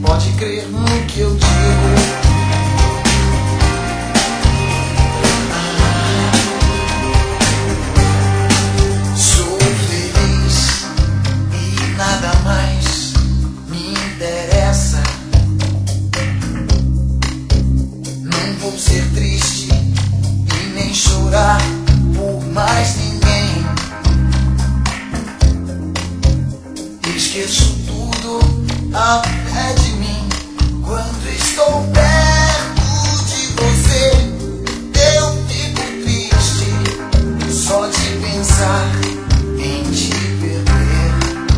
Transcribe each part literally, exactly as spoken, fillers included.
Pode crer no que eu digo. Sou feliz e nada mais me interessa. Não vou ser triste e nem chorar por mais ninguém. Esqueço tudo até de mim. Quando estou perto de você, eu fico triste só de pensar em te perder.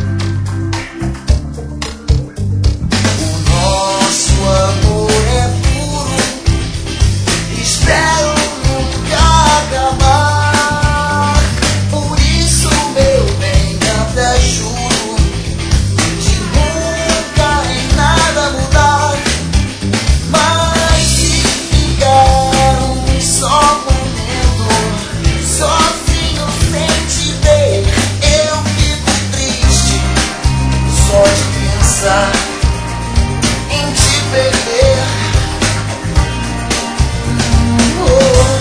O nosso amor é puro, espero nunca acabar. Por isso, meu bem, até juro de nunca em nada mudar. Mas se ficar um só momento sozinho sem te ver, eu fico triste só de pensar em te perder. Oh,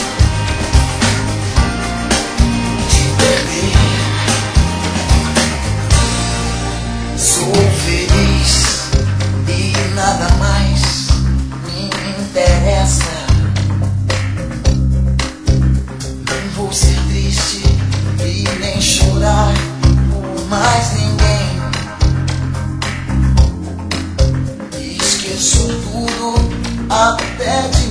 te perder. Sou feliz e nada mais me interessa. Não vou ser triste e nem chorar por mais ninguém. Esqueço tudo até de